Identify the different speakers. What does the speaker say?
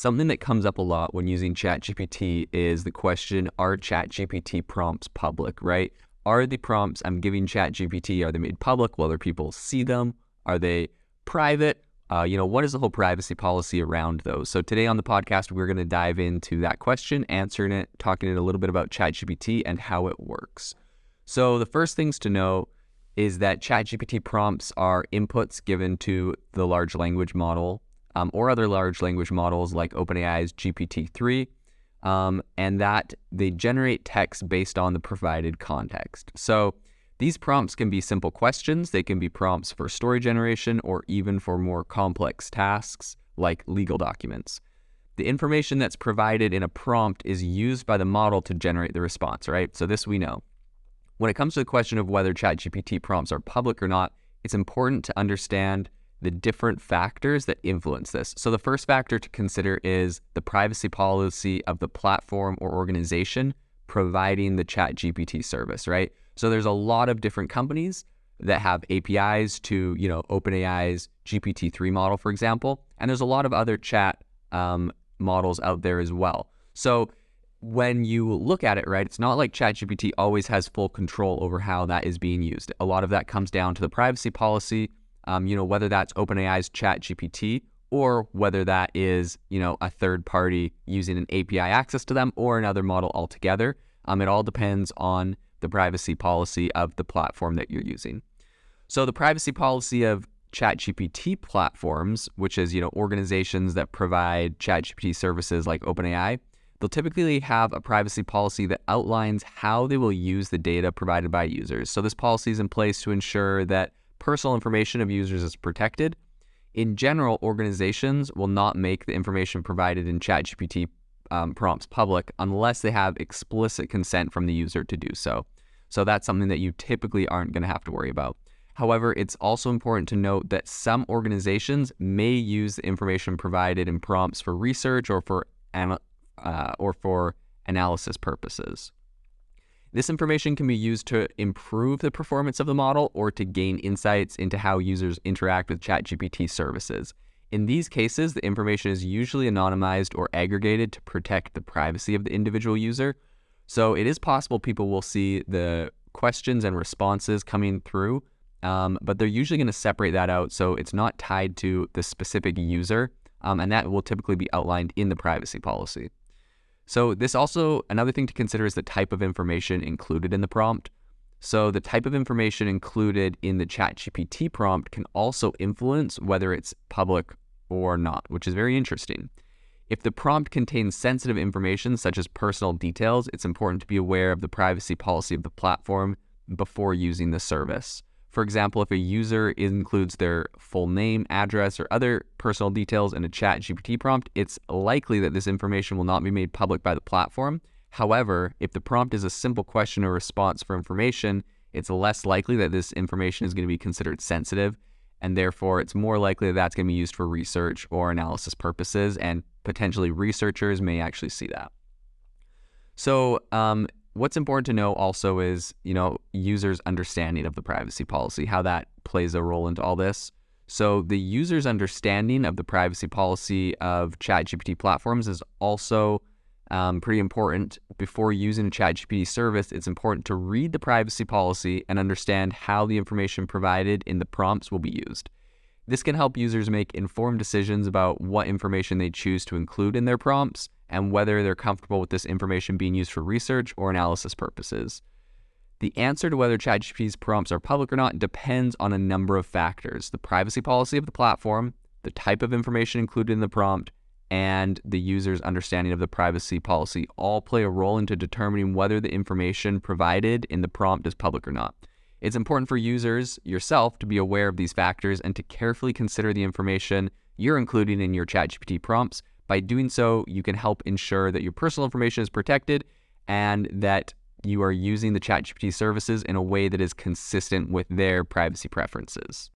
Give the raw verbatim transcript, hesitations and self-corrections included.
Speaker 1: Something that comes up a lot when using ChatGPT is the question, are ChatGPT prompts public, right? Are the prompts I'm giving ChatGPT, are they made public? Will other people see them? Are they private? Uh, you know, what is the whole privacy policy around those? So today on the podcast, we're going to dive into that question, answering it, talking a little bit about ChatGPT and how it works. So the first things to know is that ChatGPT prompts are inputs given to the large language model um, or other large language models like OpenAI's G P T three, um, and that they generate text based on the provided context. So these prompts can be simple questions, they can be prompts for story generation, or even for more complex tasks like legal documents. The information that's provided in a prompt is used by the model to generate the response, right? So this we know. When it comes to the question of whether ChatGPT prompts are public or not, it's important to understand the different factors that influence this. So the first factor to consider is the privacy policy of the platform or organization providing the ChatGPT service, right? So there's a lot of different companies that have A P Is to, you know, OpenAI's G P T three model, for example, and there's a lot of other chat um, models out there as well. So when you look at it, right, it's not like ChatGPT always has full control over how that is being used. A lot of that comes down to the privacy policy, um, you know, whether that's OpenAI's ChatGPT or whether that is, you know, a third party using an A P I access to them or another model altogether. Um, it all depends on the privacy policy of the platform that you're using. So the privacy policy of ChatGPT platforms, which is, you know, organizations that provide ChatGPT services like OpenAI, they'll typically have a privacy policy that outlines how they will use the data provided by users. So this policy is in place to ensure that personal information of users is protected. In general, organizations will not make the information provided in ChatGPT um, prompts public unless they have explicit consent from the user to do so. So that's something that you typically aren't going to have to worry about. However, it's also important to note that some organizations may use the information provided in prompts for research or for anal uh, or for analysis purposes. This information can be used to improve the performance of the model or to gain insights into how users interact with ChatGPT services. In these cases, the information is usually anonymized or aggregated to protect the privacy of the individual user. So it is possible people will see the questions and responses coming through, um, but they're usually going to separate that out so it's not tied to the specific user, um, and that will typically be outlined in the privacy policy. So this also, another thing to consider is the type of information included in the prompt. So the type of information included in the ChatGPT prompt can also influence whether it's public or not, which is very interesting. If the prompt contains sensitive information such as personal details, it's important to be aware of the privacy policy of the platform before using the service. For example, if a user includes their full name, address, or other personal details in a ChatGPT prompt, it's likely that this information will not be made public by the platform. However, if the prompt is a simple question or response for information, it's less likely that this information is going to be considered sensitive, and therefore it's more likely that that's going to be used for research or analysis purposes, and potentially researchers may actually see that. So, um, what's important to know also is, you know, users' understanding of the privacy policy, how that plays a role into all this. So the user's understanding of the privacy policy of ChatGPT platforms is also um, pretty important. Before using a ChatGPT service, it's important to read the privacy policy and understand how the information provided in the prompts will be used. This can help users make informed decisions about what information they choose to include in their prompts and whether they're comfortable with this information being used for research or analysis purposes. The answer to whether ChatGPT's prompts are public or not depends on a number of factors: the privacy policy of the platform, the type of information included in the prompt, and the user's understanding of the privacy policy all play a role into determining whether the information provided in the prompt is public or not. It's important for users yourself to be aware of these factors and to carefully consider the information you're including in your ChatGPT prompts. By doing so, you can help ensure that your personal information is protected and that you are using the ChatGPT services in a way that is consistent with their privacy preferences.